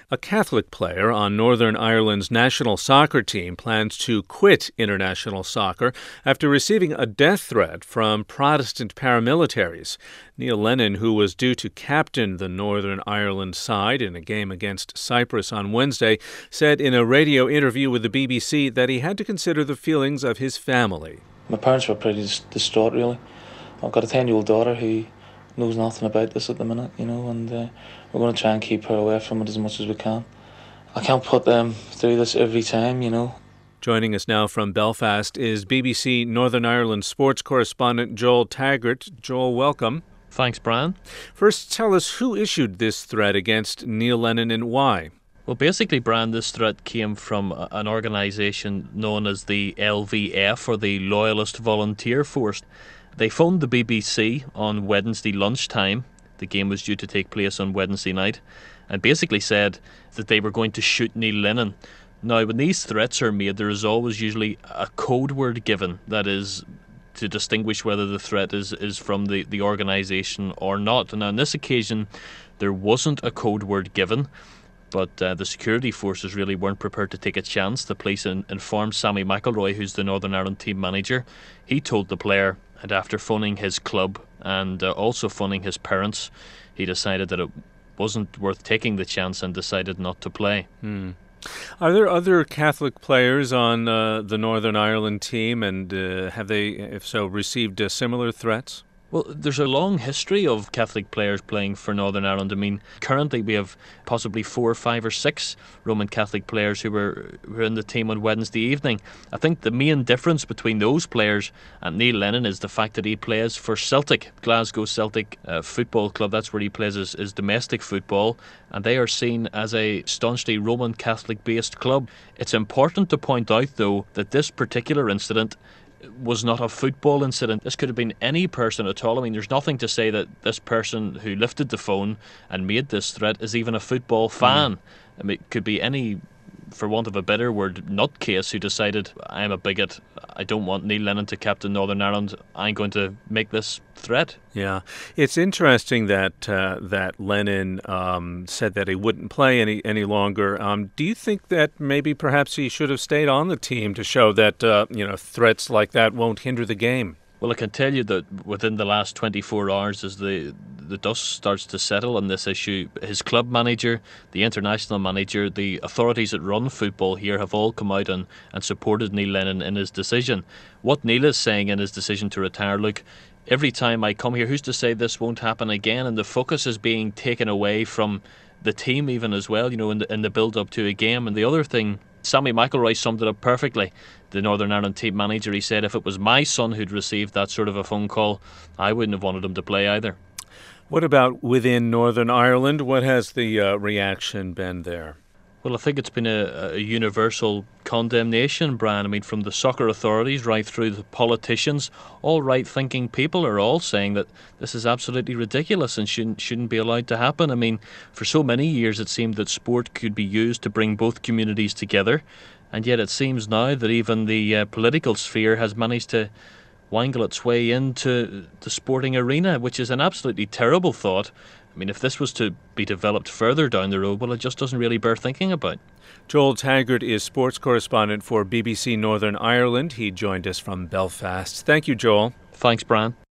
A Catholic player on Northern Ireland's national soccer team plans to quit international soccer after receiving a death threat from Protestant paramilitaries. Neil Lennon, who was due to captain the Northern Ireland side in a game against Cyprus on Wednesday, said in a radio interview with the BBC that he had to consider the feelings of his family. My parents were pretty distraught, really. I've got a 10-year-old daughter who knows nothing about this at the minute, and we're going to try and keep her away from it as much as we can. I can't put them through this every time, Joining us now from Belfast is BBC Northern Ireland sports correspondent Joel Taggart. Joel, welcome. Thanks, Brian. First, tell us who issued this threat against Neil Lennon and why. Well, basically, Brian, this threat came from an organisation known as the LVF, or the Loyalist Volunteer Force. They phoned the BBC on Wednesday lunchtime. The game was due to take place on Wednesday night, and basically said that they were going to shoot Neil Lennon. Now, when these threats are made, there is always usually a code word given, that is, to distinguish whether the threat is from the organisation or not. Now, on this occasion, there wasn't a code word given, but the security forces really weren't prepared to take a chance. The police informed Sammy McElroy, who's the Northern Ireland team manager. He told the player, and after phoning his club and also phoning his parents, he decided that it wasn't worth taking the chance and decided not to play. Are there other Catholic players on the Northern Ireland team, and have they, if so, received similar threats? Well, there's a long history of Catholic players playing for Northern Ireland. I mean, currently we have possibly 4, 5 or 6 Roman Catholic players who were in the team on Wednesday evening. I think the main difference between those players and Neil Lennon is the fact that he plays for Celtic, Glasgow Celtic Football Club. That's where he plays his domestic football, and they are seen as a staunchly Roman Catholic based club. It's important to point out, though, that this particular incident was not a football incident. This could have been any person at all. I mean, there's nothing to say that this person who lifted the phone and made this threat is even a football fan. I mean, it could be any, for want of a better word, nutcase who decided, I'm a bigot, I don't want Neil Lennon to captain Northern Ireland, I'm going to make this threat. Yeah, it's interesting that that Lennon said that he wouldn't play any longer. Do you think that maybe perhaps he should have stayed on the team to show that threats like that won't hinder the game? Well, I can tell you that within the last 24 hours, as the dust starts to settle on this issue, his club manager, the international manager, the authorities that run football here have all come out and supported Neil Lennon in his decision. What Neil is saying in his decision to retire, look, every time I come here, who's to say this won't happen again? And the focus is being taken away from the team even as well, in the build-up to a game. And the other thing, Sammy McElroy summed it up perfectly. The Northern Ireland team manager, he said, if it was my son who'd received that sort of a phone call, I wouldn't have wanted him to play either. What about within Northern Ireland? What has the reaction been there? Well, I think it's been a universal condemnation, Brian. I mean, from the soccer authorities right through the politicians, all right-thinking people are all saying that this is absolutely ridiculous and shouldn't be allowed to happen. I mean, for so many years it seemed that sport could be used to bring both communities together, and yet it seems now that even the political sphere has managed to wangle its way into the sporting arena, which is an absolutely terrible thought. I mean, if this was to be developed further down the road, well, it just doesn't really bear thinking about. Joel Taggart is sports correspondent for BBC Northern Ireland. He joined us from Belfast. Thank you, Joel. Thanks, Brian.